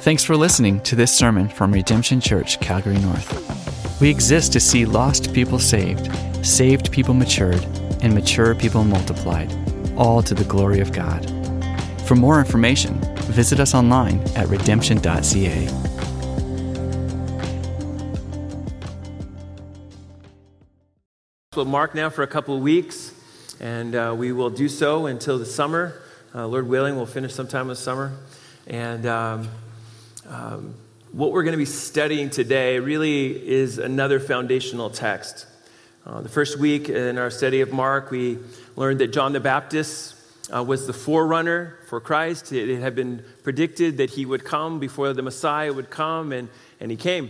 Thanks for listening to this sermon from Redemption Church, Calgary North. We exist to see lost people saved, saved people matured, and mature people multiplied, all to the glory of God. For more information, visit us online at redemption.ca. We'll mark now for a couple of weeks, and we will do so until the summer. Lord willing, we'll finish sometime this summer. And what we're going to be studying today really is another foundational text. The first week in our study of Mark, we learned that John the Baptist was the forerunner for Christ. It had been predicted that he would come before the Messiah would come, and he came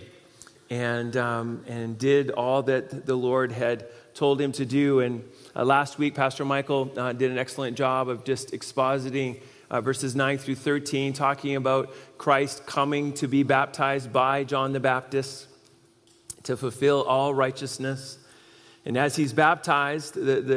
and did all that the Lord had told him to do. And last week, Pastor Michael did an excellent job of just expositing verses 9 through 13, talking about Christ coming to be baptized by John the Baptist to fulfill all righteousness. And as he's baptized,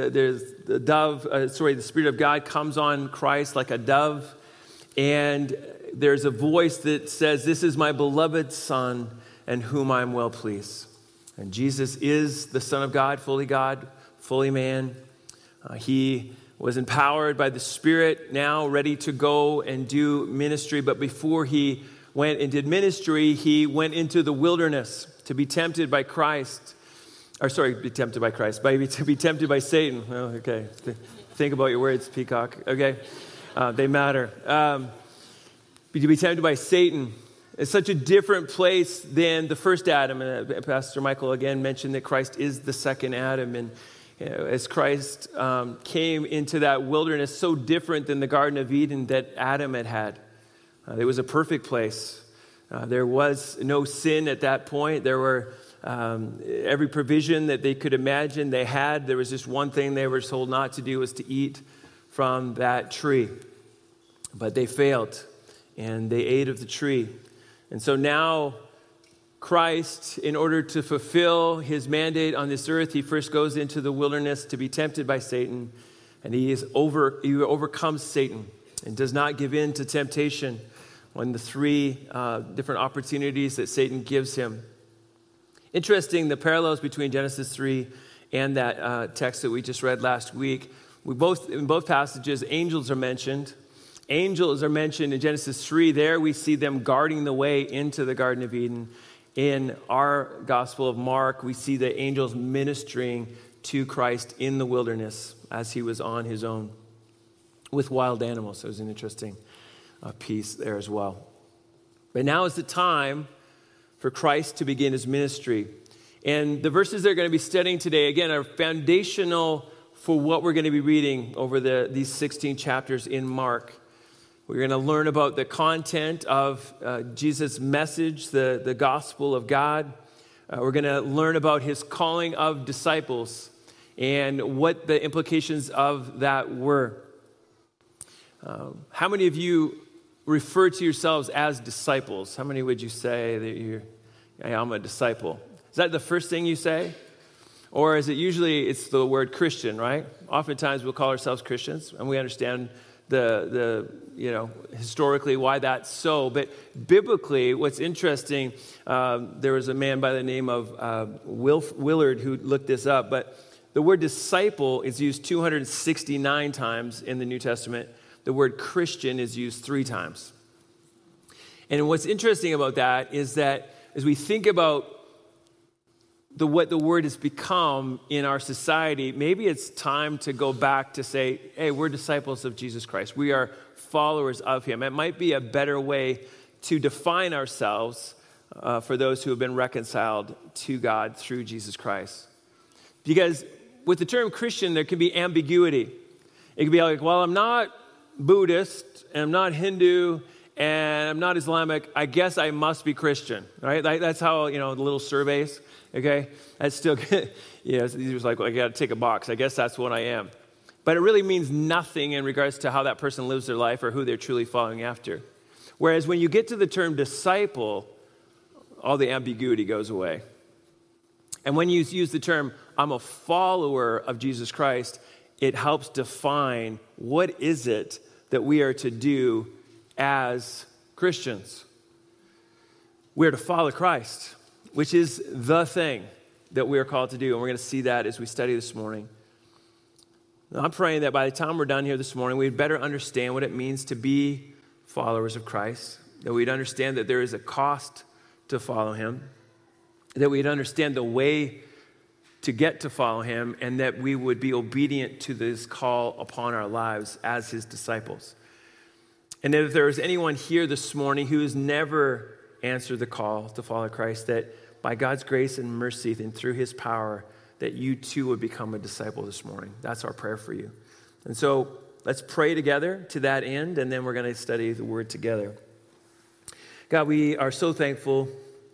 the Spirit of God comes on Christ like a dove, and there's a voice that says, "This is my beloved Son, in whom I am well pleased." And Jesus is the Son of God, fully man. He was empowered by the Spirit, now ready to go and do ministry. But before he went and did ministry, he went into the wilderness to be tempted by Christ. To be tempted by Satan. Oh, okay. Think about your words, Peacock. Okay. They matter. To be tempted by Satan. It's such a different place than the first Adam. And Pastor Michael again mentioned that Christ is the second Adam. And as Christ came into that wilderness, so different than the Garden of Eden that Adam had. It was a perfect place. There was no sin at that point. There were every provision that they could imagine they had. There was just one thing they were told not to do, was to eat from that tree. But they failed, and they ate of the tree. And so now Christ, in order to fulfill his mandate on this earth, he first goes into the wilderness to be tempted by Satan, and he overcomes Satan and does not give in to temptation on the three different opportunities that Satan gives him. Interesting, the parallels between Genesis 3 and that text that we just read last week. In both passages, angels are mentioned. Angels are mentioned in Genesis 3. There we see them guarding the way into the Garden of Eden. In our Gospel of Mark, we see the angels ministering to Christ in the wilderness as he was on his own with wild animals. So it was an interesting piece there as well. But now is the time for Christ to begin his ministry. And the verses they're going to be studying today, again, are foundational for what we're going to be reading over these 16 chapters in Mark. We're going to learn about the content of Jesus' message, the gospel of God. We're going to learn about his calling of disciples and what the implications of that were. How many of you refer to yourselves as disciples? How many would you say that I'm a disciple? Is that the first thing you say? Or is it usually it's the word Christian, right? Oftentimes we'll call ourselves Christians, and we understand the historically why that's so. But biblically, what's interesting, there was a man by the name of Willard who looked this up, but the word disciple is used 269 times in the New Testament. The word Christian is used 3 times. And what's interesting about that is that as we think about what the word has become in our society, maybe it's time to go back to say, hey, we're disciples of Jesus Christ. We are followers of him. It might be a better way to define ourselves for those who have been reconciled to God through Jesus Christ. Because with the term Christian, there can be ambiguity. It can be like, well, I'm not Buddhist, and I'm not Hindu, and I'm not Islamic. I guess I must be Christian, right? That's how, the little surveys, okay? That's still good. It was like, well, I got to take a box. I guess that's what I am. But it really means nothing in regards to how that person lives their life or who they're truly following after. Whereas when you get to the term disciple, all the ambiguity goes away. And when you use the term, I'm a follower of Jesus Christ, it helps define what is it that we are to do as Christians. we're to follow Christ, which is the thing that we are called to do. And we're going to see that as we study this morning. Now, I'm praying that by the time we're done here this morning, we'd better understand what it means to be followers of Christ, that we'd understand that there is a cost to follow him, that we'd understand the way to get to follow him, and that we would be obedient to this call upon our lives as his disciples. And if there is anyone here this morning who has never answered the call to follow Christ, that by God's grace and mercy and through his power, that you too would become a disciple this morning. That's our prayer for you. And so let's pray together to that end, and then we're going to study the word together. God, we are so thankful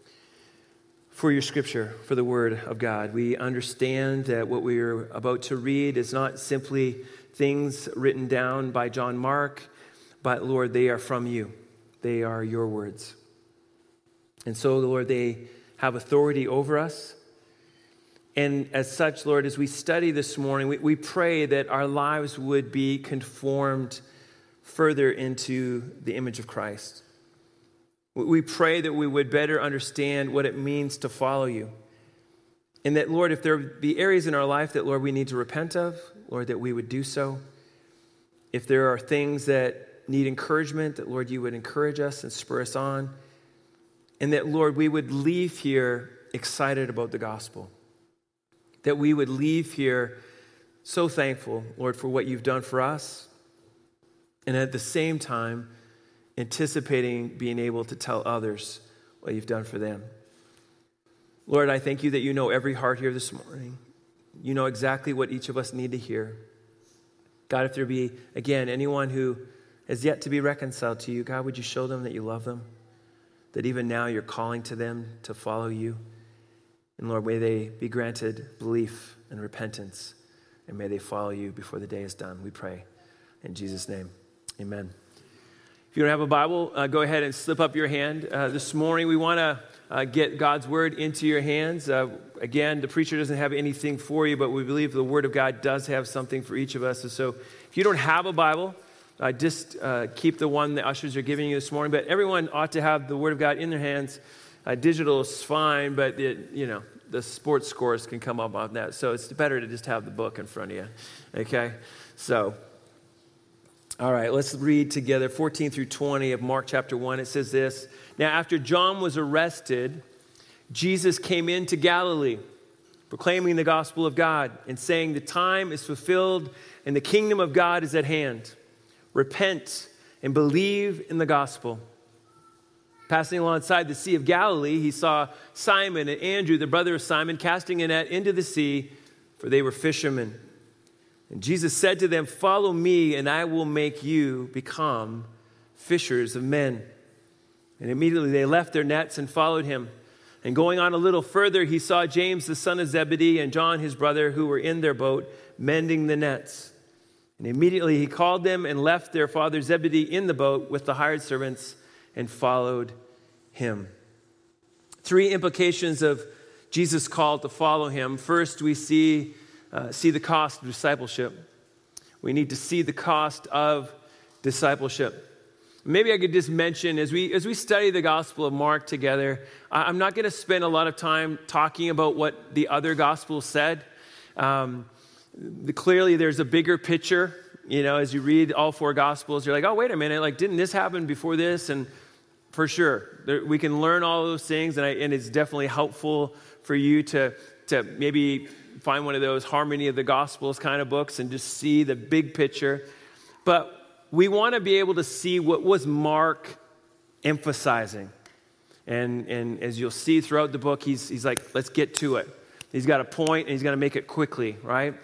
for your scripture, for the word of God. We understand that what we are about to read is not simply things written down by John Mark, but Lord, they are from you. They are your words. And so, Lord, they have authority over us. And as such, Lord, as we study this morning, we pray that our lives would be conformed further into the image of Christ. We pray that we would better understand what it means to follow you. And that, Lord, if there be areas in our life that, Lord, we need to repent of, Lord, that we would do so. If there are things that need encouragement, that, Lord, you would encourage us and spur us on. And that, Lord, we would leave here excited about the gospel. That we would leave here so thankful, Lord, for what you've done for us. And at the same time, anticipating being able to tell others what you've done for them. Lord, I thank you that you know every heart here this morning. You know exactly what each of us need to hear. God, if there be, again, anyone who has yet to be reconciled to you, God, would you show them that you love them? That even now you're calling to them to follow you. And Lord, may they be granted belief and repentance, and may they follow you before the day is done. We pray in Jesus' name. Amen. If you don't have a Bible, go ahead and slip up your hand. This morning, we want to get God's word into your hands. Again, the preacher doesn't have anything for you, but we believe the word of God does have something for each of us. And so if you don't have a Bible, just keep the one the ushers are giving you this morning. But everyone ought to have the word of God in their hands. Digital is fine, but the sports scores can come up on that. So it's better to just have the book in front of you. Okay? So, all right, let's read together 14 through 20 of Mark chapter 1. It says this: Now after John was arrested, Jesus came into Galilee, proclaiming the gospel of God and saying, the time is fulfilled and the kingdom of God is at hand. Repent and believe in the gospel. Passing alongside the Sea of Galilee, he saw Simon and Andrew, the brother of Simon, casting a net into the sea, for they were fishermen. And Jesus said to them, follow me, and I will make you become fishers of men. And immediately they left their nets and followed him. And going on a little further, he saw James, the son of Zebedee, and John, his brother, who were in their boat, mending the nets. And immediately he called them and left their father Zebedee in the boat with the hired servants and followed him. Three implications of Jesus' call to follow him. First, we see the cost of discipleship. We need to see the cost of discipleship. Maybe I could just mention, as we study the Gospel of Mark together, I'm not going to spend a lot of time talking about what the other Gospels said. Clearly, there's a bigger picture. As you read all four Gospels, you're like, oh, wait a minute, didn't this happen before this? And for sure, we can learn all of those things, and it's definitely helpful for you to maybe find one of those Harmony of the Gospels kind of books and just see the big picture. But we want to be able to see what was Mark emphasizing. And as you'll see throughout the book, he's like, let's get to it. He's got a point, and he's going to make it quickly, right?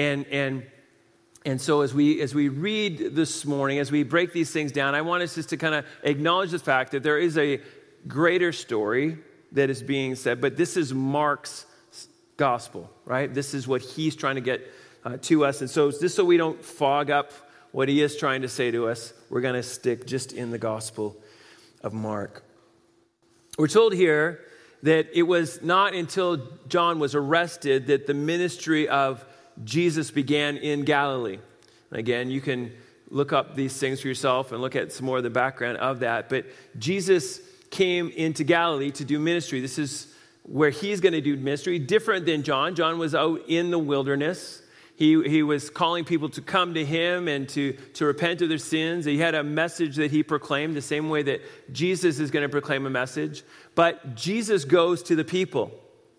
And so as we read this morning, as we break these things down, I want us just to kind of acknowledge the fact that there is a greater story that is being said, but this is Mark's gospel, right? This is what he's trying to get to us. And so just so we don't fog up what he is trying to say to us, we're going to stick just in the Gospel of Mark. We're told here that it was not until John was arrested that the ministry of Jesus began in Galilee. Again, you can look up these things for yourself and look at some more of the background of that. But Jesus came into Galilee to do ministry. This is where he's going to do ministry, different than John. John was out in the wilderness. He was calling people to come to him and to repent of their sins. He had a message that he proclaimed the same way that Jesus is going to proclaim a message. But Jesus goes to the people.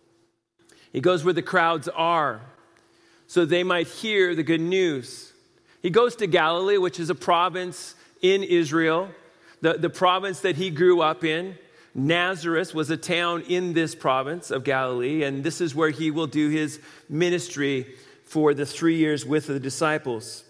He goes where the crowds are so they might hear the good news. He goes to Galilee, which is a province in Israel, the province that he grew up in. Nazareth was a town in this province of Galilee, and this is where he will do his ministry for the 3 years with the disciples.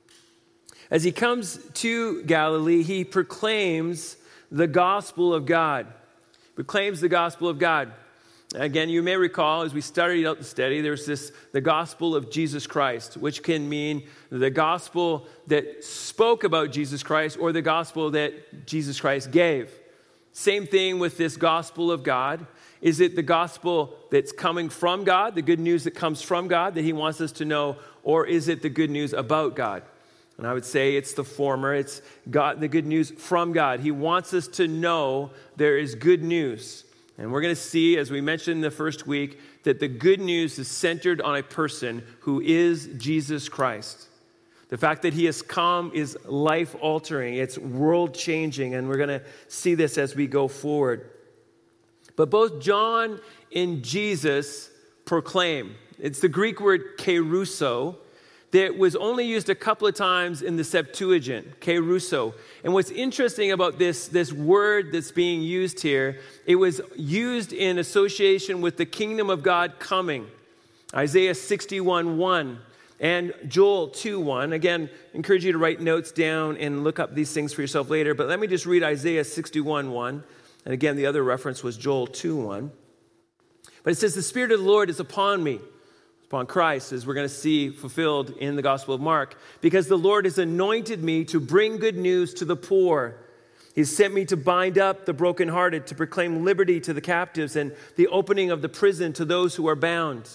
As he comes to Galilee, he proclaims the gospel of God. Proclaims the gospel of God. Again, you may recall, as we started out the study, there's the gospel of Jesus Christ, which can mean the gospel that spoke about Jesus Christ or the gospel that Jesus Christ gave. Same thing with this gospel of God. Is it the gospel that's coming from God, the good news that comes from God that he wants us to know, or is it the good news about God? And I would say it's the former. It's God, the good news from God. He wants us to know there is good news. And we're going to see, as we mentioned in the first week, that the good news is centered on a person who is Jesus Christ. The fact that he has come is life-altering. It's world-changing, and we're going to see this as we go forward. But both John and Jesus proclaim. It's the Greek word kerusso that was only used a couple of times in the Septuagint, kerusso. And what's interesting about this word that's being used here, it was used in association with the kingdom of God coming. Isaiah 61:1 and Joel 2:1. Again, I encourage you to write notes down and look up these things for yourself later. But let me just read Isaiah 61:1. And again, the other reference was Joel 2:1. But it says, the Spirit of the Lord is upon me, upon Christ, as we're going to see fulfilled in the Gospel of Mark, because the Lord has anointed me to bring good news to the poor. He's sent me to bind up the brokenhearted, to proclaim liberty to the captives, and the opening of the prison to those who are bound.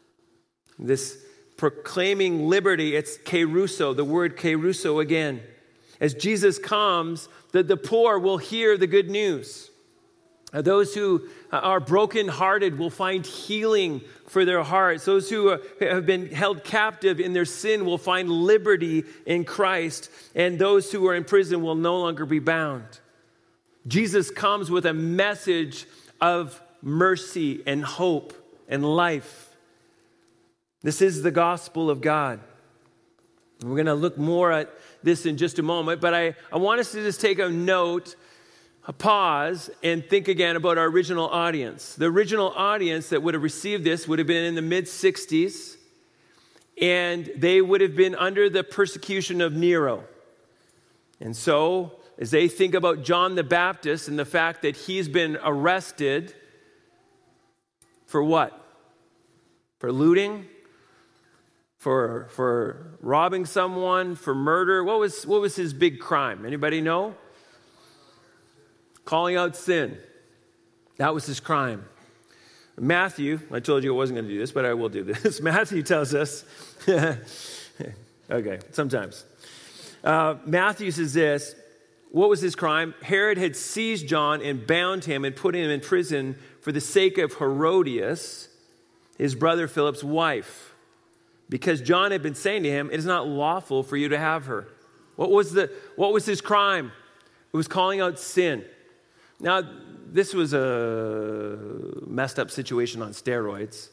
This proclaiming liberty, it's kerusso, the word kerusso again. As Jesus comes, the poor will hear the good news. Those who are brokenhearted will find healing for their hearts. Those who have been held captive in their sin will find liberty in Christ. And those who are in prison will no longer be bound. Jesus comes with a message of mercy and hope and life. This is the gospel of God. And we're going to look more at this in just a moment. But I want us to just take a note, a pause, and think again about our original audience. The original audience that would have received this would have been in the mid-60s, and they would have been under the persecution of Nero. And so, as they think about John the Baptist and the fact that he's been arrested for what? For looting? For robbing someone? For murder? What was his big crime? Anybody know? Calling out sin. That was his crime. Matthew, I told you I wasn't going to do this, but I will do this. Matthew tells us, okay, sometimes. Matthew says this, what was his crime? Herod had seized John and bound him and put him in prison for the sake of Herodias, his brother Philip's wife, because John had been saying to him, it is not lawful for you to have her. What was his crime? It was calling out sin. Now, this was a messed up situation on steroids.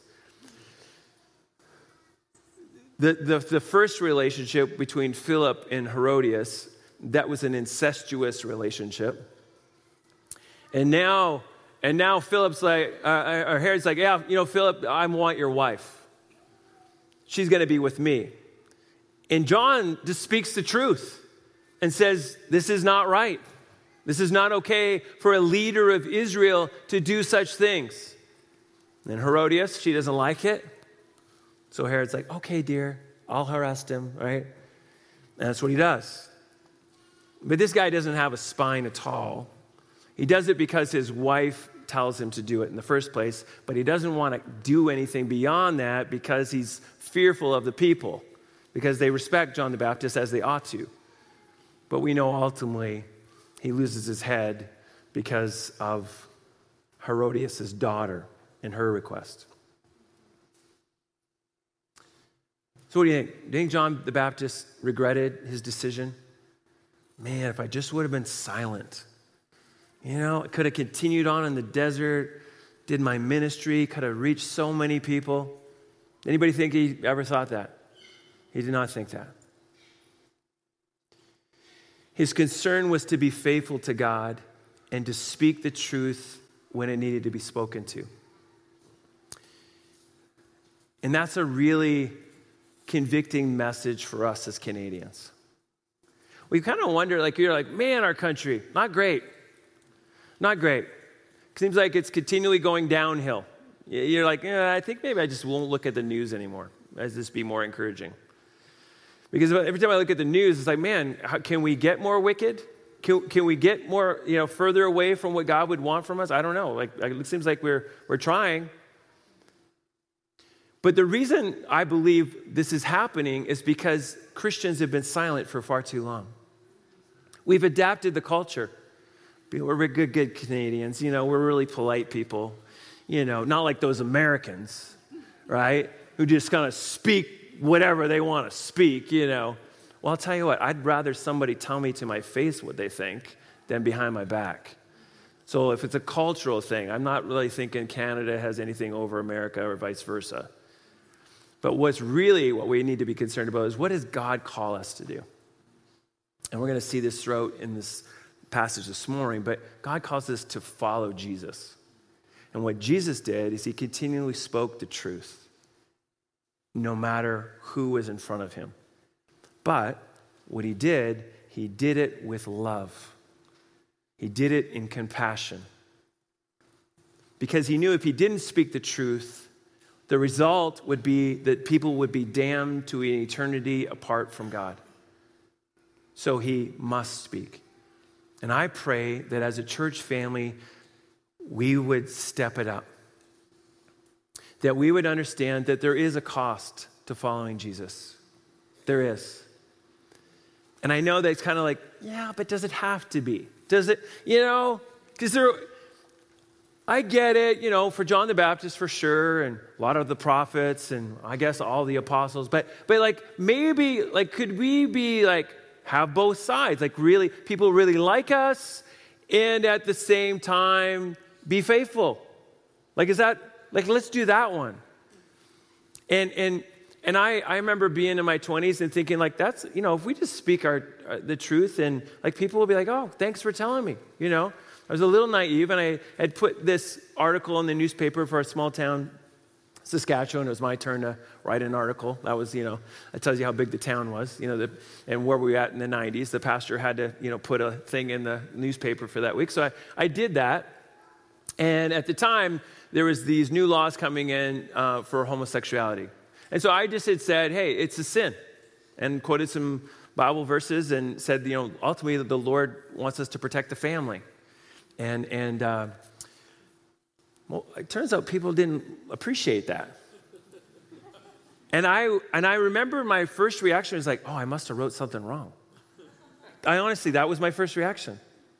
The first relationship between Philip and Herodias, that was an incestuous relationship. And now Philip's like, or Herod's like, yeah, Philip, I want your wife. She's going to be with me. And John just speaks the truth and says, this is not right. This is not okay for a leader of Israel to do such things. And Herodias, she doesn't like it. So Herod's like, okay, dear, I'll arrest him, right? And that's what he does. But this guy doesn't have a spine at all. He does it because his wife tells him to do it in the first place, but he doesn't want to do anything beyond that because he's fearful of the people, because they respect John the Baptist as they ought to. But we know ultimately he loses his head because of Herodias' daughter and her request. So what do you think? Do you think John the Baptist regretted his decision? Man, if I just would have been silent. I could have continued on in the desert, did my ministry, could have reached so many people. Anybody think he ever thought that? He did not think that. His concern was to be faithful to God and to speak the truth when it needed to be spoken to. And that's a really convicting message for us as Canadians. We kind of wonder, you're like, man, our country, not great. Not great. Seems like it's continually going downhill. You're like, I think maybe I just won't look at the news anymore, as this be more encouraging. Because every time I look at the news, it's like, man, can we get more wicked? Can we get more, further away from what God would want from us? I don't know. It seems like we're trying. But the reason I believe this is happening is because Christians have been silent for far too long. We've adapted the culture. We're good Canadians. We're really polite people. Not like those Americans, right? Who just kind of speak whatever they want to speak, Well, I'll tell you what, I'd rather somebody tell me to my face what they think than behind my back. So if it's a cultural thing, I'm not really thinking Canada has anything over America or vice versa. But what we need to be concerned about is, what does God call us to do? And we're going to see this throughout in this passage this morning, but God calls us to follow Jesus. And what Jesus did is he continually spoke the truth, no matter who was in front of him. But what he did it with love. He did it in compassion. Because he knew if he didn't speak the truth, the result would be that people would be damned to an eternity apart from God. So he must speak. And I pray that as a church family, we would step it up. That we would understand that there is a cost to following Jesus. There is. And I know that it's kind of like, yeah, but does it have to be? Does it, because I get it, for John the Baptist for sure, and a lot of the prophets, and I guess all the apostles, but maybe, could we be have both sides? Really, people really like us, and at the same time, be faithful. Is that, let's do that one. And I remember being in my 20s and thinking that's, if we just speak the truth, and people will be like, oh, thanks for telling me, I was a little naive, and I had put this article in the newspaper for a small town, Saskatchewan. It was my turn to write an article. That was, that tells you how big the town was, and where we were at in the 90s. The pastor had to, put a thing in the newspaper for that week. So I did that. And at the time, there was these new laws coming in for homosexuality. And so I just had said, hey, it's a sin, and quoted some Bible verses and said, ultimately the Lord wants us to protect the family. And well, it turns out people didn't appreciate that. And I remember my first reaction was like, oh, I must have wrote something wrong. That was my first reaction.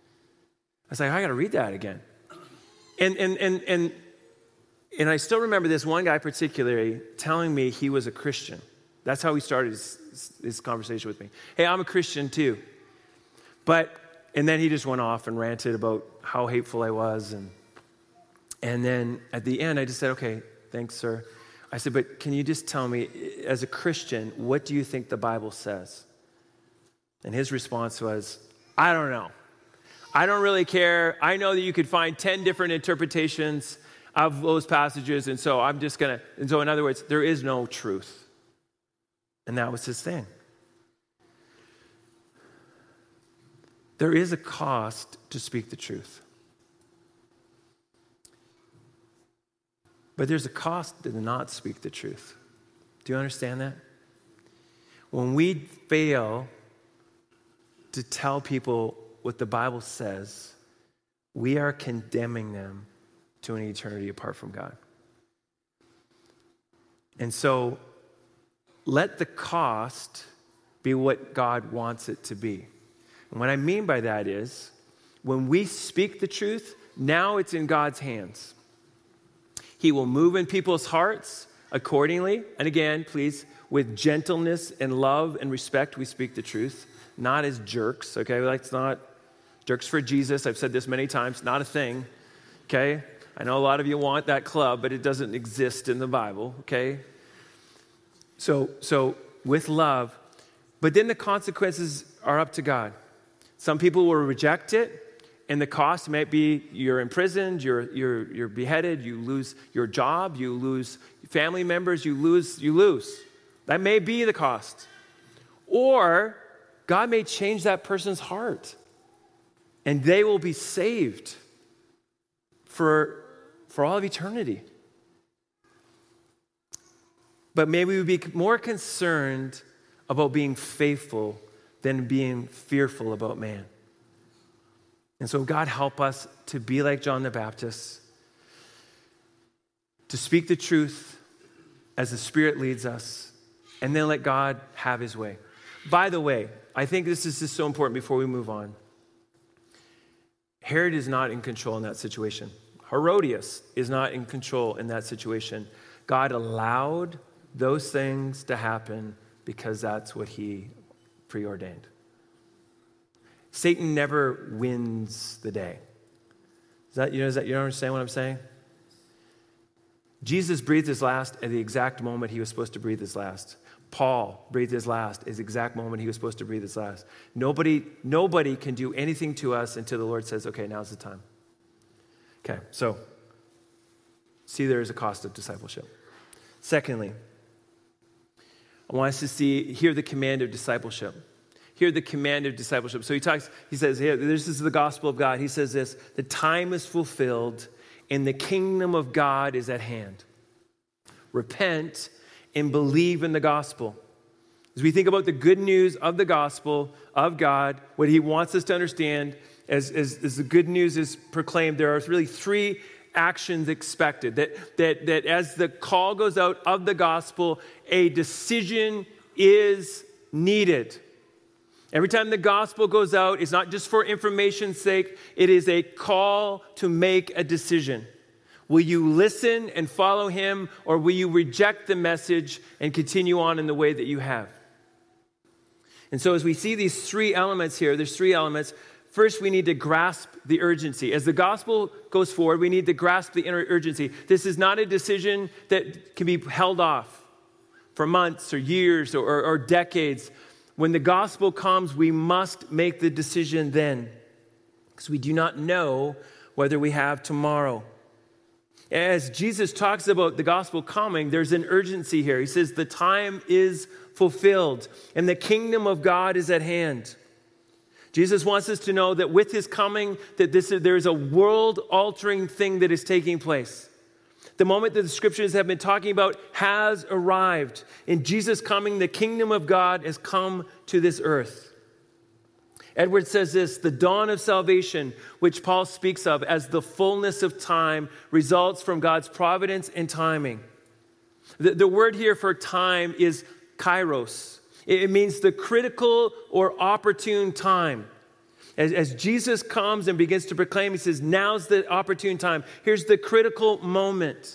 I was like, I got to read that again. And I still remember this one guy particularly telling me he was a Christian. That's how he started his conversation with me. Hey, I'm a Christian too. And then he just went off and ranted about how hateful I was. And then at the end, I just said, okay, thanks, sir. I said, but can you just tell me, as a Christian, what do you think the Bible says? And his response was, I don't know. I don't really care. I know that you could find 10 different interpretations of those passages, and so I'm just going to, and so in other words, there is no truth. And that was his thing. There is a cost to speak the truth. But there's a cost to not speak the truth. Do you understand that? When we fail to tell people what the Bible says, we are condemning them to an eternity apart from God. And so, let the cost be what God wants it to be. And what I mean by that is, When we speak the truth, now it's in God's hands. He will move in people's hearts accordingly. And again, please, with gentleness and love and respect, we speak the truth, not as jerks, okay? Like, it's not jerks for Jesus. I've said this many times, not a thing, okay? I know a lot of you want that club, but it doesn't exist in the Bible, okay? So with love, but then the consequences are up to God. Some people will reject it, and the cost might be you're imprisoned, you're beheaded, you lose your job, you lose family members, you lose. That may be the cost. Or God may change that person's heart, and they will be saved for all of eternity. But maybe we be more concerned about being faithful than being fearful about man. And so God help us to be like John the Baptist, to speak the truth as the Spirit leads us, and then let God have his way. By the way, I think this is just so important before we move on. Herod is not in control in that situation. Herodias is not in control in that situation. God allowed those things to happen because that's what he preordained. Satan never wins the day. You understand what I'm saying? Jesus breathed his last at the exact moment he was supposed to breathe his last. Paul breathed his last at the exact moment he was supposed to breathe his last. Nobody can do anything to us until the Lord says, okay, now's the time. Okay, so see, there is a cost of discipleship. Secondly, I want us to hear the command of discipleship. Hear the command of discipleship. So he says, here, this is the gospel of God. He says this, the time is fulfilled and the kingdom of God is at hand. Repent and believe in the gospel. As we think about the good news of the gospel of God, what he wants us to understand as the good news is proclaimed, there are really three actions expected. That as the call goes out of the gospel, a decision is needed. Every time the gospel goes out, it's not just for information's sake, it is a call to make a decision. Will you listen and follow him, or will you reject the message and continue on in the way that you have? And so as we see these three elements here, there's three elements. First, we need to grasp the urgency. As the gospel goes forward, we need to grasp the urgency. This is not a decision that can be held off for months or years or decades. When the gospel comes, we must make the decision then, because we do not know whether we have tomorrow. As Jesus talks about the gospel coming, there's an urgency here. He says the time is fulfilled and the kingdom of God is at hand. Jesus wants us to know that with his coming, that there is a world-altering thing that is taking place. The moment that the scriptures have been talking about has arrived. In Jesus' coming, the kingdom of God has come to this earth. Edwards says this, the dawn of salvation, which Paul speaks of as the fullness of time, results from God's providence and timing. The word here for time is kairos. It means the critical or opportune time. As Jesus comes and begins to proclaim, he says, now's the opportune time. Here's the critical moment.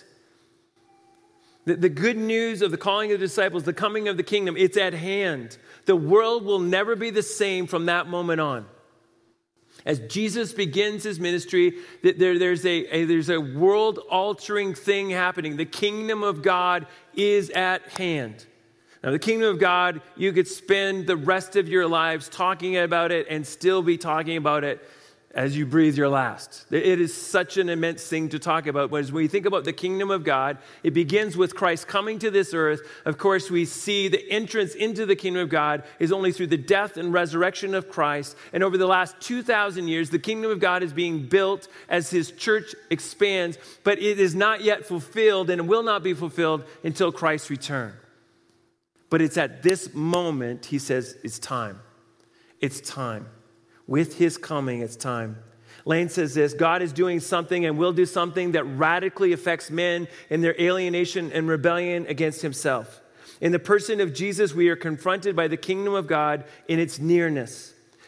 The good news of the calling of the disciples, the coming of the kingdom, it's at hand. The world will never be the same from that moment on. As Jesus begins his ministry, there's a world-altering thing happening. The kingdom of God is at hand. Now, the kingdom of God, you could spend the rest of your lives talking about it and still be talking about it as you breathe your last. It is such an immense thing to talk about. But as we think about the kingdom of God, it begins with Christ coming to this earth. Of course, we see the entrance into the kingdom of God is only through the death and resurrection of Christ. And over the last 2,000 years, the kingdom of God is being built as his church expands. But it is not yet fulfilled and will not be fulfilled until Christ's return. But it's at this moment, he says, it's time. It's time. With his coming, it's time. Lane says this, God is doing something and will do something that radically affects men in their alienation and rebellion against himself. In the person of Jesus, we are confronted by the kingdom of God in its nearness.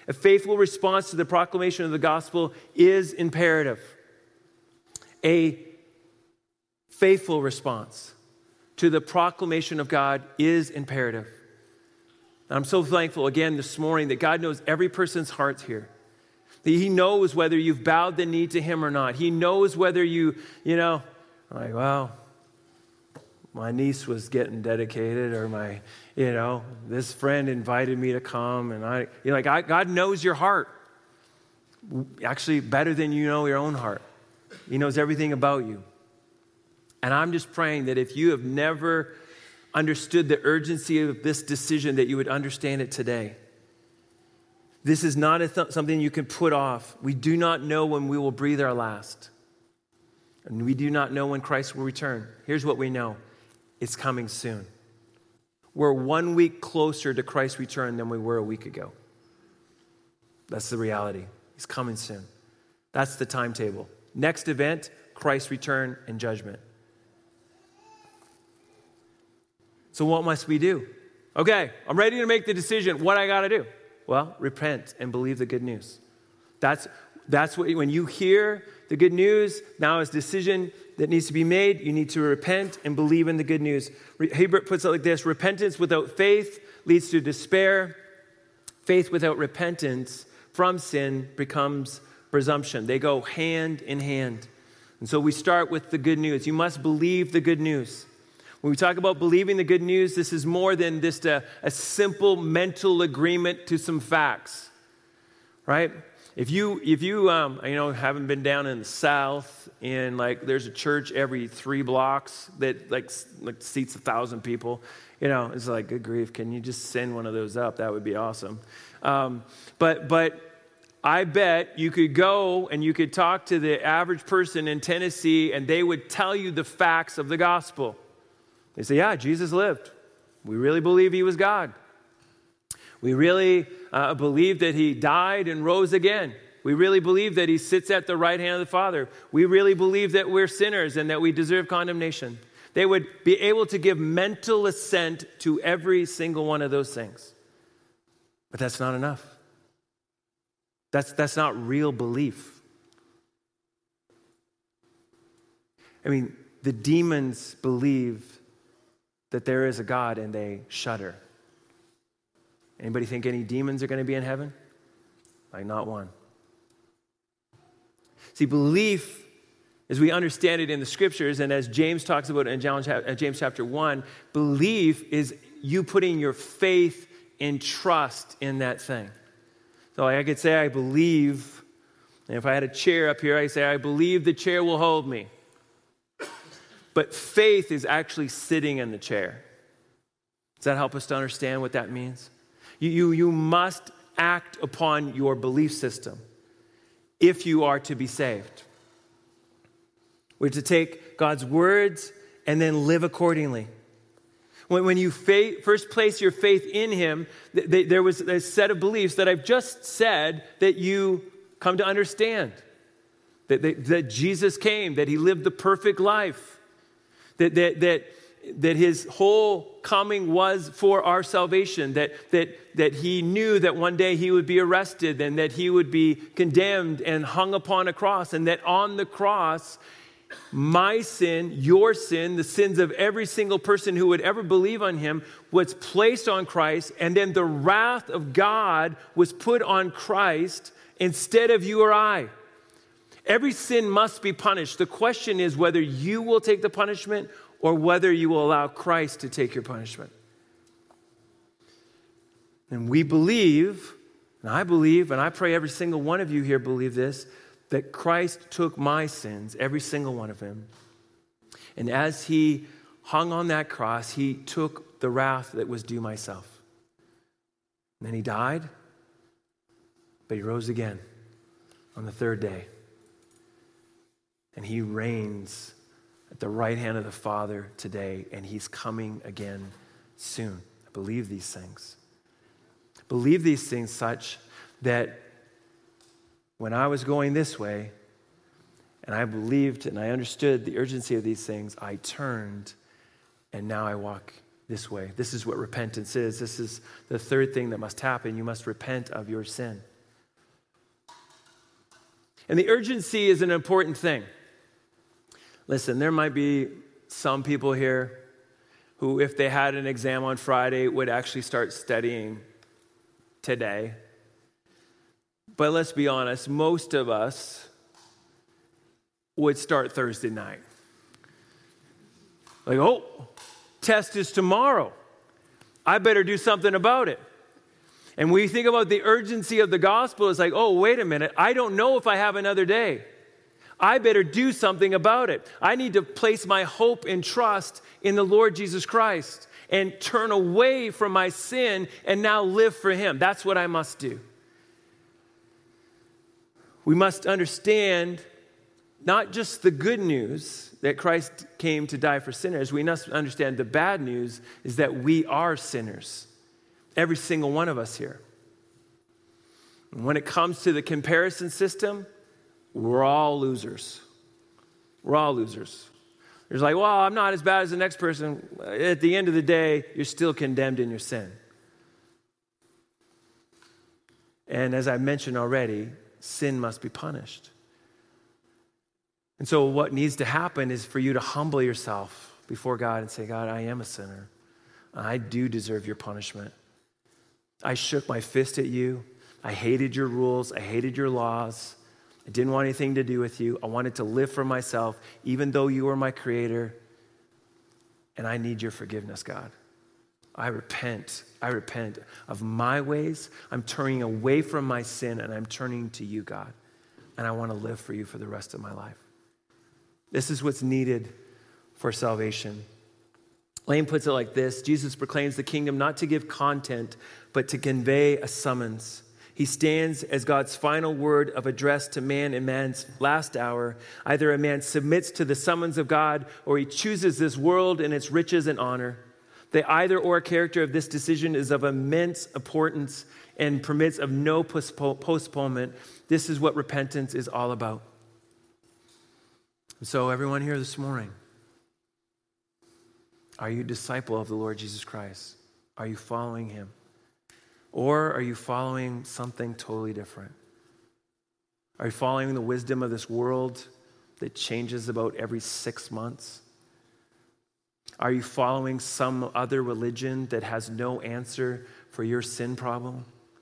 A faithful response to the proclamation of the gospel is imperative. A faithful response to the proclamation of God is imperative. I'm so thankful again this morning that God knows every person's heart here. That He knows whether you've bowed the knee to Him or not. He knows whether like, well, my niece was getting dedicated, or this friend invited me to come, and God knows your heart. Actually, better than you know your own heart. He knows everything about you. And I'm just praying that if you have never understood the urgency of this decision, that you would understand it today. This is not something you can put off. We do not know when we will breathe our last. And we do not know when Christ will return. Here's what we know. It's coming soon. We're 1 week closer to Christ's return than we were a week ago. That's the reality. He's coming soon. That's the timetable. Next event, Christ's return and judgment. So what must we do? Okay, I'm ready to make the decision. What I got to do? Well, repent and believe the good news. That's what, when you hear the good news, now is a decision that needs to be made. You need to repent and believe in the good news. Hebert puts it like this: repentance without faith leads to despair. Faith without repentance from sin becomes presumption. They go hand in hand. And so we start with the good news. You must believe the good news. When we talk about believing the good news, this is more than just a simple mental agreement to some facts, right? If you haven't been down in the South, and there's a church every 3 blocks that like seats 1,000 people, it's like, good grief, can you just send one of those up? That would be awesome. But I bet you could go and you could talk to the average person in Tennessee, and they would tell you the facts of the gospel. They say, yeah, Jesus lived. We really believe He was God. We really believe that He died and rose again. We really believe that He sits at the right hand of the Father. We really believe that we're sinners and that we deserve condemnation. They would be able to give mental assent to every single one of those things. But that's not enough. That's not real belief. I mean, the demons believe that there is a God, and they shudder. Anybody think any demons are going to be in heaven? Not one. See, belief, as we understand it in the scriptures, and as James talks about in James chapter 1, belief is you putting your faith and trust in that thing. So I could say I believe, and if I had a chair up here, I say I believe the chair will hold me. But faith is actually sitting in the chair. Does that help us to understand what that means? You must act upon your belief system if you are to be saved. We're to take God's words and then live accordingly. When you first place your faith in Him, there was a set of beliefs that I've just said that you come to understand. That Jesus came, that He lived the perfect life. That His whole coming was for our salvation, that He knew that one day He would be arrested and that He would be condemned and hung upon a cross, and that on the cross, my sin, your sin, the sins of every single person who would ever believe on Him was placed on Christ, and then the wrath of God was put on Christ instead of you or I. Every sin must be punished. The question is whether you will take the punishment or whether you will allow Christ to take your punishment. And we believe, and I believe, and I pray every single one of you here believe this, that Christ took my sins, every single one of them. And as He hung on that cross, He took the wrath that was due myself. And then He died, but He rose again on the 3rd day. And He reigns at the right hand of the Father today, and He's coming again soon. I believe these things. Believe these things such that when I was going this way, and I believed and I understood the urgency of these things, I turned, and now I walk this way. This is what repentance is. This is the 3rd thing that must happen. You must repent of your sin. And the urgency is an important thing. Listen, there might be some people here who, if they had an exam on Friday, would actually start studying today. But let's be honest, most of us would start Thursday night. Like, oh, test is tomorrow. I better do something about it. And we think about the urgency of the gospel. It's like, oh, wait a minute. I don't know if I have another day. I better do something about it. I need to place my hope and trust in the Lord Jesus Christ and turn away from my sin and now live for him. That's what I must do. We must understand not just the good news that Christ came to die for sinners. We must understand the bad news is that we are sinners. Every single one of us here. And when it comes to the comparison system, we're all losers. We're all losers. There's like, well, I'm not as bad as the next person. At the end of the day, you're still condemned in your sin. And as I mentioned already, sin must be punished. And so what needs to happen is for you to humble yourself before God and say, God, I am a sinner. I do deserve your punishment. I shook my fist at you. I hated your rules. I hated your laws. I didn't want anything to do with you. I wanted to live for myself, even though you were my creator. And I need your forgiveness, God. I repent. I repent of my ways. I'm turning away from my sin, and I'm turning to you, God. And I want to live for you for the rest of my life. This is what's needed for salvation. Lane puts it like this: Jesus proclaims the kingdom not to give content, but to convey a summons. He stands as God's final word of address to man in man's last hour. Either a man submits to the summons of God, or he chooses this world and its riches and honor. The either or character of this decision is of immense importance and permits of no postponement. This is what repentance is all about. So everyone here this morning, are you a disciple of the Lord Jesus Christ? Are you following him? Or are you following something totally different? Are you following the wisdom of this world that changes about every 6 months? Are you following some other religion that has no answer for your sin problem?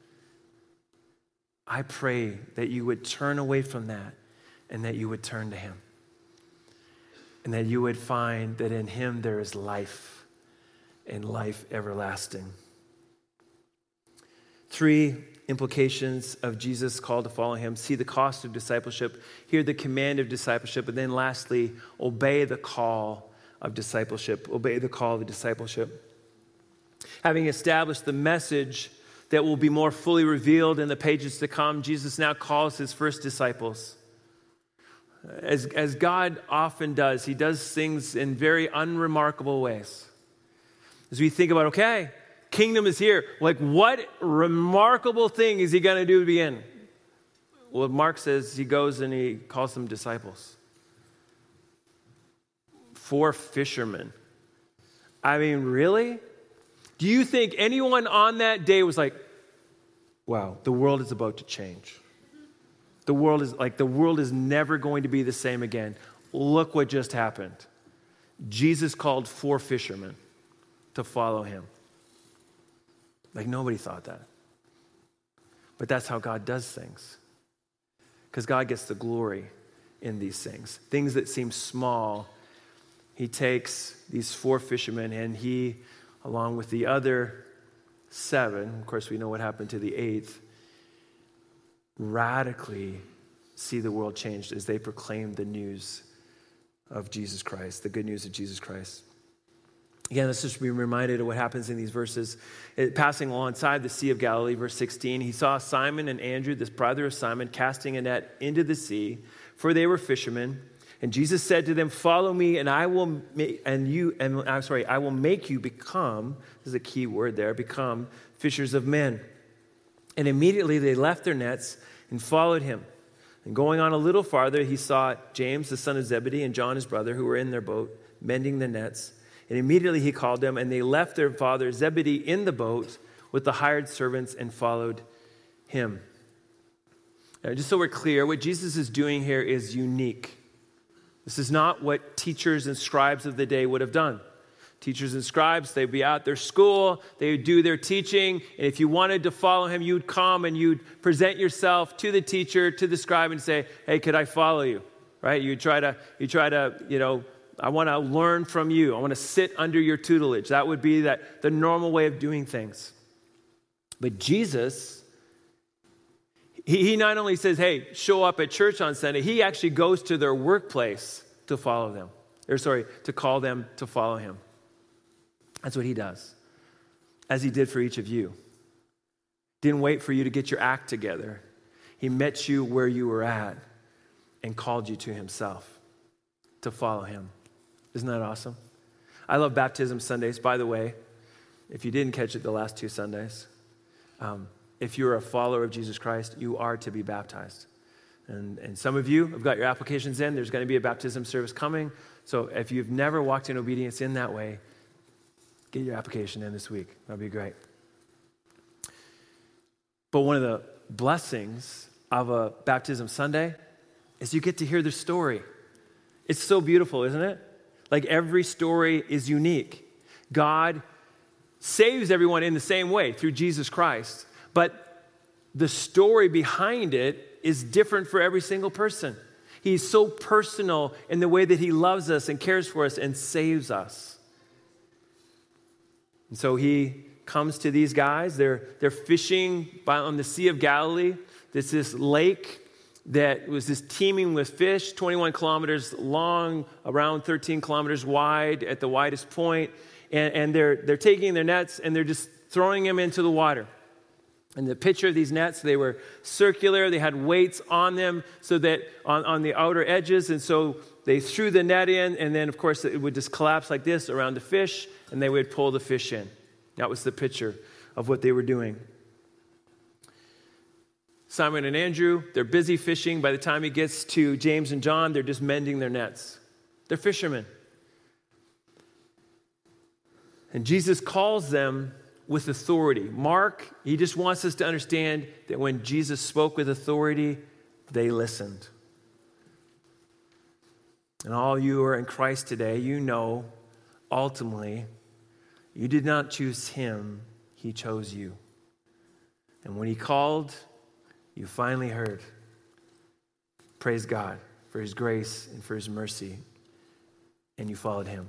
I pray that you would turn away from that and that you would turn to him. And that you would find that in him there is life and life everlasting. 3 implications of Jesus' call to follow him. See the cost of discipleship. Hear the command of discipleship. And then lastly, obey the call of discipleship. Obey the call of discipleship. Having established the message that will be more fully revealed in the pages to come, Jesus now calls his first disciples. As God often does, he does things in very unremarkable ways. As we think about, okay, kingdom is here. Like, what remarkable thing is he going to do to begin? Well, Mark says he goes and he calls them disciples. 4 fishermen. I mean, really? Do you think anyone on that day was like, wow, the world is about to change? The world is never going to be the same again. Look what just happened. Jesus called 4 fishermen to follow him. Like, nobody thought that. But that's how God does things. Because God gets the glory in these things. Things that seem small, he takes these 4 fishermen and he, along with the other 7, of course we know what happened to the 8th, radically see the world changed as they proclaim the news of Jesus Christ, the good news of Jesus Christ. Again, let's just be reminded of what happens in these verses. Passing alongside the Sea of Galilee, verse 16, he saw Simon and Andrew, this brother of Simon, casting a net into the sea, for they were fishermen. And Jesus said to them, "Follow me, and I will make you become," this is a key word there, become fishers of men. And immediately they left their nets and followed him. And going on a little farther, he saw James, the son of Zebedee, and John, his brother, who were in their boat, mending the nets. And immediately he called them, and they left their father Zebedee in the boat with the hired servants and followed him. Now, just so we're clear, what Jesus is doing here is unique. This is not what teachers and scribes of the day would have done. Teachers and scribes, they'd be at their school, they would do their teaching, and if you wanted to follow him, you'd come and you'd present yourself to the teacher, to the scribe, and say, hey, could I follow you? Right? You try to, I want to learn from you. I want to sit under your tutelage. That would be the normal way of doing things. But Jesus, he not only says, hey, show up at church on Sunday, he actually goes to their workplace to follow them. To call them to follow him. That's what he does, as he did for each of you. Didn't wait for you to get your act together. He met you where you were at and called you to himself to follow him. Isn't that awesome? I love baptism Sundays. By the way, if you didn't catch it the last 2 Sundays, if you're a follower of Jesus Christ, you are to be baptized. And some of you have got your applications in. There's going to be a baptism service coming. So if you've never walked in obedience in that way, get your application in this week. That'd be great. But one of the blessings of a baptism Sunday is you get to hear the story. It's so beautiful, isn't it? Like every story is unique. God saves everyone in the same way through Jesus Christ. But the story behind it is different for every single person. He's so personal in the way that he loves us and cares for us and saves us. And so he comes to these guys. They're fishing on the Sea of Galilee. There's this lake that was just teeming with fish, 21 kilometers long, around 13 kilometers wide at the widest point. And they're taking their nets and they're just throwing them into the water. And the picture of these nets, they were circular. They had weights on them so that on the outer edges. And so they threw the net in, and then, of course, it would just collapse like this around the fish, and they would pull the fish in. That was the picture of what they were doing. Simon and Andrew, they're busy fishing. By the time he gets to James and John, they're just mending their nets. They're fishermen. And Jesus calls them with authority. Mark, he just wants us to understand that when Jesus spoke with authority, they listened. And all you who are in Christ today, you know, ultimately, you did not choose him, he chose you. And when he called, you finally heard. Praise God for his grace and for his mercy. And you followed him.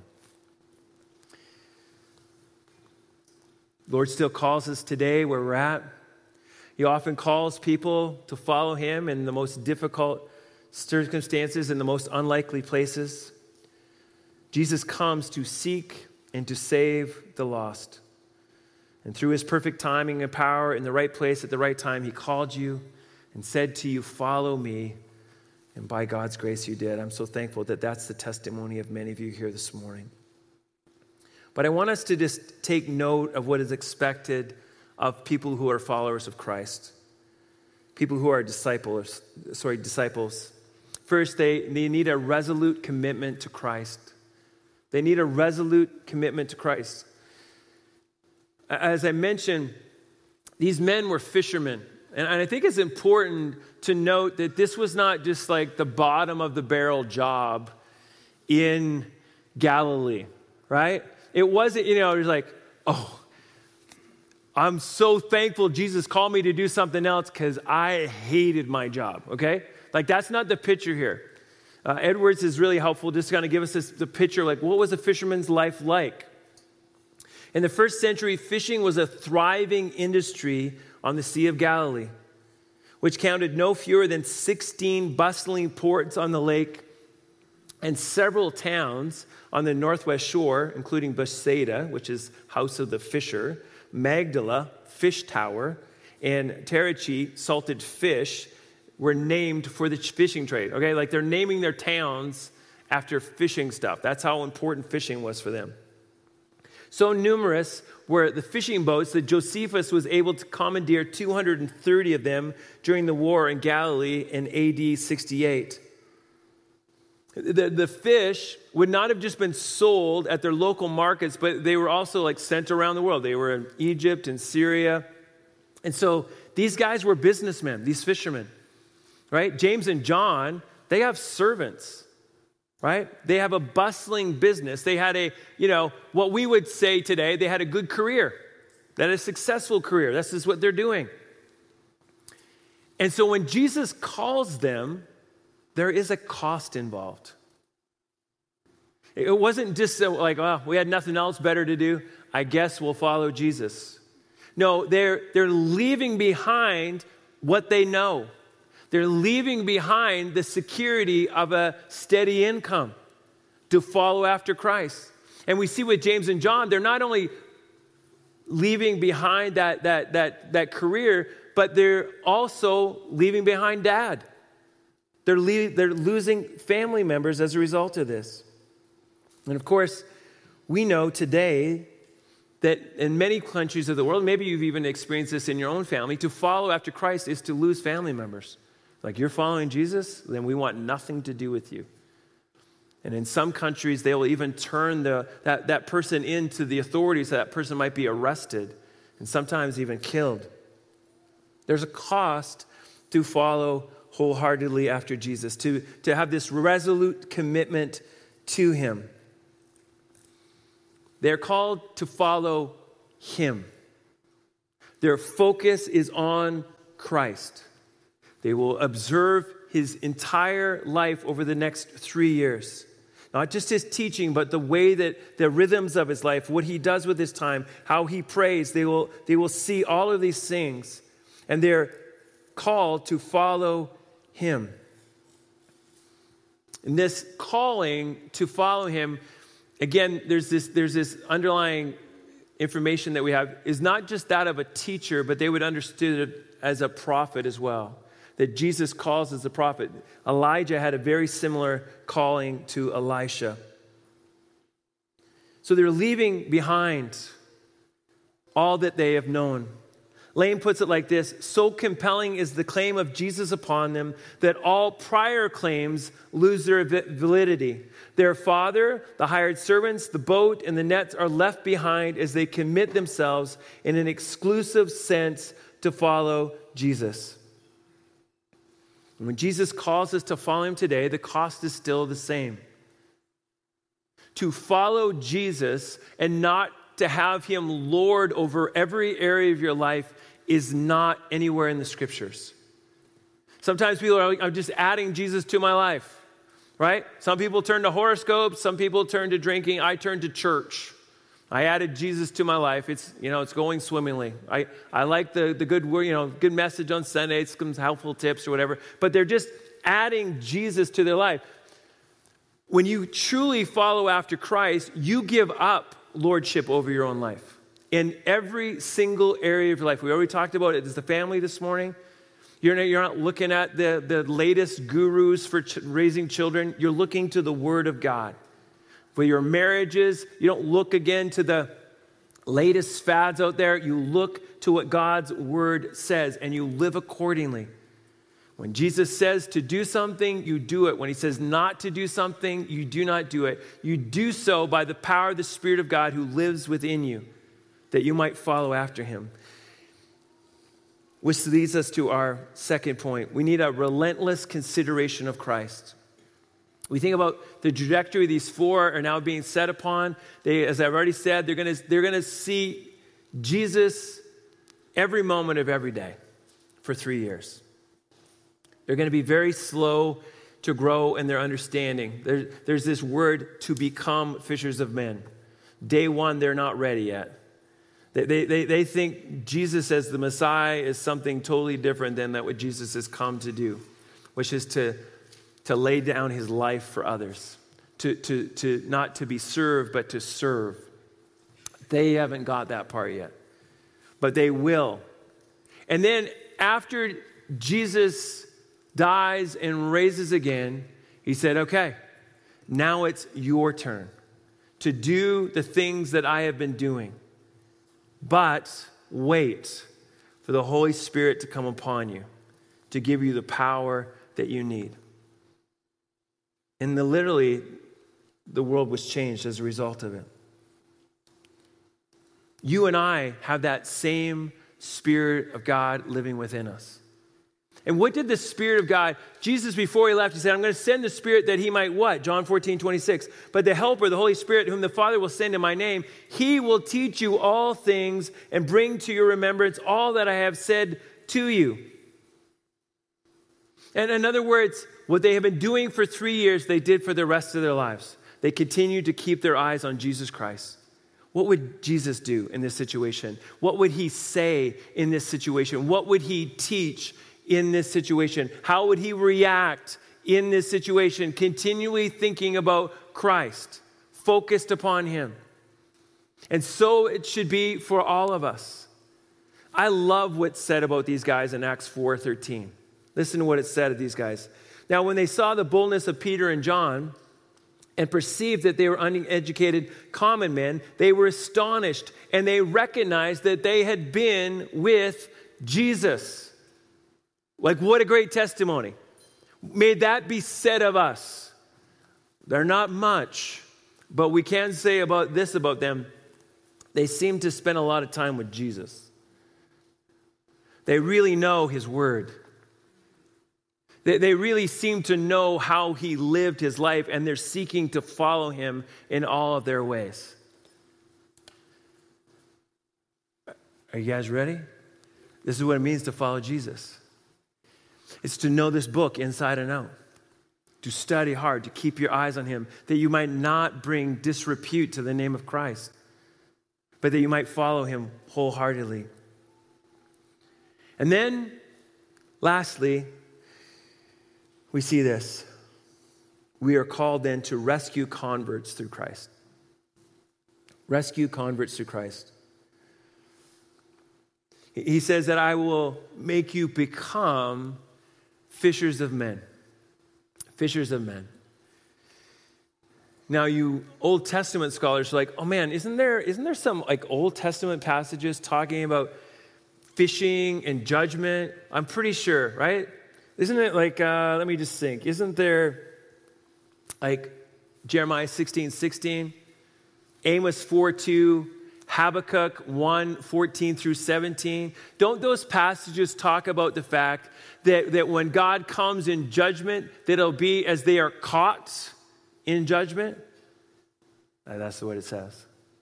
The Lord still calls us today where we're at. He often calls people to follow him in the most difficult circumstances, in the most unlikely places. Jesus comes to seek and to save the lost. And through his perfect timing and power in the right place at the right time, he called you and said to you, follow me. And by God's grace, you did. I'm so thankful that that's the testimony of many of you here this morning. But I want us to just take note of what is expected of people who are followers of Christ. People who are disciples. First, they need a resolute commitment to Christ. They need a resolute commitment to Christ. As I mentioned, these men were fishermen. And I think it's important to note that this was not just like the bottom of the barrel job in Galilee, right? It wasn't, it was like, oh, I'm so thankful Jesus called me to do something else because I hated my job, okay? Like, that's not the picture here. Edwards is really helpful just to kind of give us the picture, like, what was a fisherman's life like? In the first century, fishing was a thriving industry on the Sea of Galilee, which counted no fewer than 16 bustling ports on the lake and several towns on the northwest shore, including Bethsaida, which is house of the fisher, Magdala, fish tower, and Terachi, salted fish, were named for the fishing trade. Okay, like they're naming their towns after fishing stuff. That's how important fishing was for them. So numerous were the fishing boats that Josephus was able to commandeer 230 of them during the war in Galilee in AD 68. The fish would not have just been sold at their local markets, but they were also like sent around the world. They were in Egypt and Syria. And so these guys were businessmen, these fishermen. right? James and John, they have servants, right? They have a bustling business. They had what we would say today, they had a good career. That is a successful career. This is what they're doing. And so when Jesus calls them, there is a cost involved. It wasn't just like, oh, we had nothing else better to do. I guess we'll follow Jesus. No, they're leaving behind what they know. They're leaving behind the security of a steady income to follow after Christ. And we see with James and John, they're not only leaving behind that career, but they're also leaving behind dad. They're losing family members as a result of this. And of course, we know today that in many countries of the world, maybe you've even experienced this in your own family, to follow after Christ is to lose family members. Like, you're following Jesus, then we want nothing to do with you. And in some countries, they will even turn that person into the authorities, so that person might be arrested and sometimes even killed. There's a cost to follow wholeheartedly after Jesus, to have this resolute commitment to him. They're called to follow him. Their focus is on Christ. They will observe his entire life over the next 3 years. Not just his teaching, but the way that the rhythms of his life, what he does with his time, how he prays. They will see all of these things, and they're called to follow him. And this calling to follow him, again, there's this underlying information that we have, is not just that of a teacher, but they would understand it as a prophet as well. That Jesus calls as a prophet. Elijah had a very similar calling to Elisha. So they're leaving behind all that they have known. Lane puts it like this: so compelling is the claim of Jesus upon them that all prior claims lose their validity. Their father, the hired servants, the boat, and the nets are left behind as they commit themselves in an exclusive sense to follow Jesus. And when Jesus calls us to follow him today, the cost is still the same. To follow Jesus and not to have him lord over every area of your life is not anywhere in the scriptures. Sometimes people are like, I'm just adding Jesus to my life, right? Some people turn to horoscopes, some people turn to drinking. I turn to church. I added Jesus to my life. It's going swimmingly. I like the good word, good message on Sunday, some helpful tips or whatever, but they're just adding Jesus to their life. When you truly follow after Christ, you give up lordship over your own life in every single area of your life. We already talked about it. It's the family this morning. You're not looking at the latest gurus for raising children. You're looking to the Word of God. For your marriages, you don't look again to the latest fads out there. You look to what God's Word says, and you live accordingly. When Jesus says to do something, you do it. When he says not to do something, you do not do it. You do so by the power of the Spirit of God who lives within you, that you might follow after him. Which leads us to our second point. We need a relentless consideration of Christ. We think about the trajectory these four are now being set upon. They, as I've already said, they're going to see Jesus every moment of every day for 3 years. They're going to be very slow to grow in their understanding. There's this word, to become fishers of men. Day one, they're not ready yet. They think Jesus as the Messiah is something totally different than that what Jesus has come to do, which is to lay down his life for others, to not to be served, but to serve. They haven't got that part yet, but they will. And then after Jesus dies and raises again, he said, okay, now it's your turn to do the things that I have been doing. But wait for the Holy Spirit to come upon you, to give you the power that you need. And literally, the world was changed as a result of it. You and I have that same Spirit of God living within us. And what did the Spirit of God, Jesus before he left, he said, I'm going to send the Spirit that he might what? John 14:26. But the Helper, the Holy Spirit, whom the Father will send in my name, he will teach you all things and bring to your remembrance all that I have said to you. And in other words, what they have been doing for 3 years, they did for the rest of their lives. They continued to keep their eyes on Jesus Christ. What would Jesus do in this situation? What would he say in this situation? What would he teach in this situation? How would he react in this situation? Continually thinking about Christ, focused upon him. And so it should be for all of us. I love what's said about these guys in Acts 4:13. Listen to what it said of these guys. Now, when they saw the boldness of Peter and John and perceived that they were uneducated common men, they were astonished, and they recognized that they had been with Jesus. Like, what a great testimony. May that be said of us. They're not much, but we can say about this about them. They seem to spend a lot of time with Jesus. They really know his word. They really seem to know how he lived his life, and they're seeking to follow him in all of their ways. Are you guys ready? This is what it means to follow Jesus. It's to know this book inside and out, to study hard, to keep your eyes on him, that you might not bring disrepute to the name of Christ, but that you might follow him wholeheartedly. And then, lastly, we see this. We are called then to rescue converts through Christ. Rescue converts through Christ. He says that I will make you become fishers of men. Fishers of men. Now, you Old Testament scholars are like, oh man, isn't there some like Old Testament passages talking about fishing and judgment? I'm pretty sure, right? Isn't it like, let me just think, isn't there like Jeremiah 16:16, Amos 4:2, Habakkuk 1:14 through 17? Don't those passages talk about the fact that when God comes in judgment, that it'll be as they are caught in judgment? That's what it says.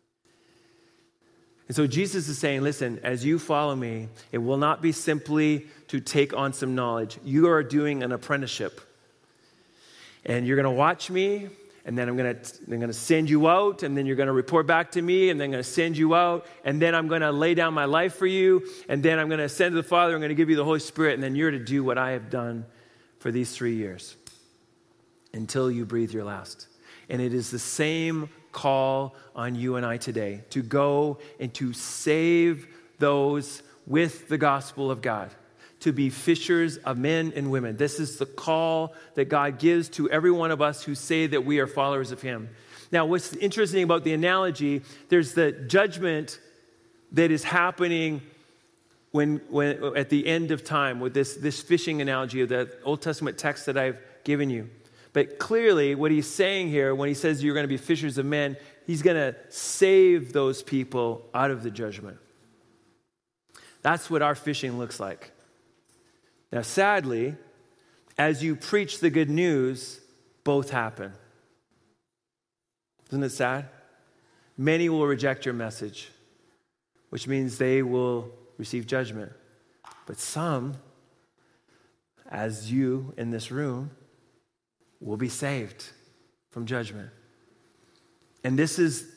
And so Jesus is saying, listen, as you follow me, it will not be simply to take on some knowledge. You are doing an apprenticeship. And you're going to watch me, and then I'm going to send you out, and then you're going to report back to me, and then I'm going to send you out, and then I'm going to lay down my life for you, and then I'm going to send to the Father, I'm going to give you the Holy Spirit, and then you're to do what I have done for these 3 years until you breathe your last. And it is the same call on you and I today to go and to save those with the gospel of God, to be fishers of men and women. This is the call that God gives to every one of us who say that we are followers of him. Now, what's interesting about the analogy, there's the judgment that is happening when at the end of time with this fishing analogy of the Old Testament text that I've given you. But clearly, what he's saying here, when he says you're going to be fishers of men, he's going to save those people out of the judgment. That's what our fishing looks like. Now, sadly, as you preach the good news, both happen. Isn't it sad? Many will reject your message, which means they will receive judgment. But some, as you in this room, will be saved from judgment. And this is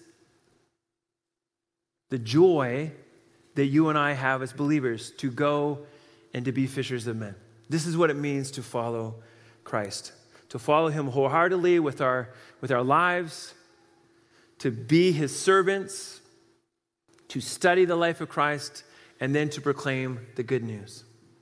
the joy that you and I have as believers, to go and to be fishers of men. This is what it means to follow Christ, to follow him wholeheartedly with our lives, to be his servants, to study the life of Christ, and then to proclaim the good news.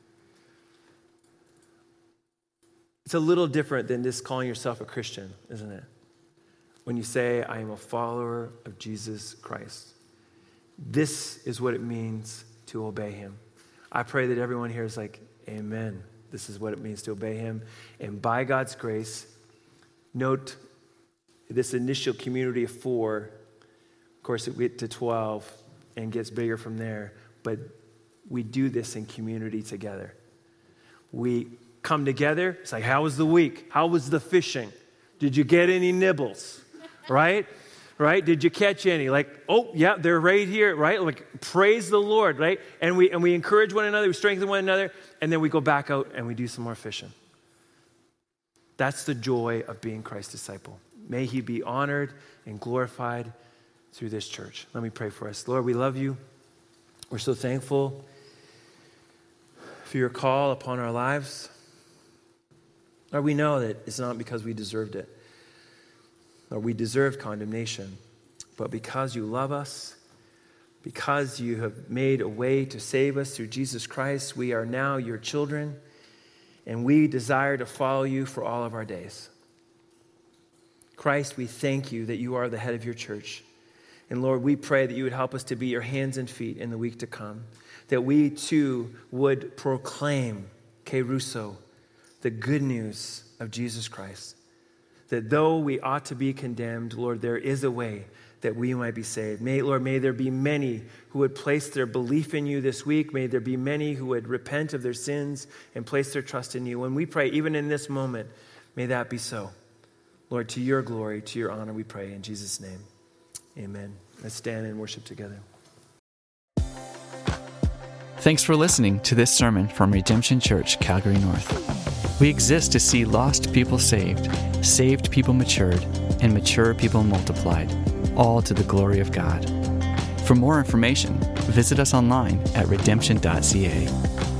It's a little different than just calling yourself a Christian, isn't it? When you say, I am a follower of Jesus Christ. This is what it means to obey him. I pray that everyone here is like, amen. This is what it means to obey him. And by God's grace, note this initial community of 4. Of course, it gets to 12 and gets bigger from there. But we do this in community together. We come together. It's like, how was the week? How was the fishing? Did you get any nibbles? Right? Right? Did you catch any? Like, oh, yeah, they're right here, right? Like, praise the Lord, right? And we encourage one another, we strengthen one another, and then we go back out and we do some more fishing. That's the joy of being Christ's disciple. May he be honored and glorified through this church. Let me pray for us. Lord, we love you. We're so thankful for your call upon our lives. Lord, we know that it's not because we deserved it, or we deserved condemnation, but because you love us, because you have made a way to save us through Jesus Christ, we are now your children, and we desire to follow you for all of our days. Christ, we thank you that you are the head of your church. And Lord, we pray that you would help us to be your hands and feet in the week to come, that we too would proclaim, Keruso, the good news of Jesus Christ, that though we ought to be condemned, Lord, there is a way that we might be saved. Lord, may there be many who would place their belief in you this week. May there be many who would repent of their sins and place their trust in you. When we pray, even in this moment, may that be so. Lord, to your glory, to your honor, we pray in Jesus' name. Amen. Let's stand and worship together. Thanks for listening to this sermon from Redemption Church, Calgary North. We exist to see lost people saved, saved people matured, and mature people multiplied, all to the glory of God. For more information, visit us online at redemption.ca.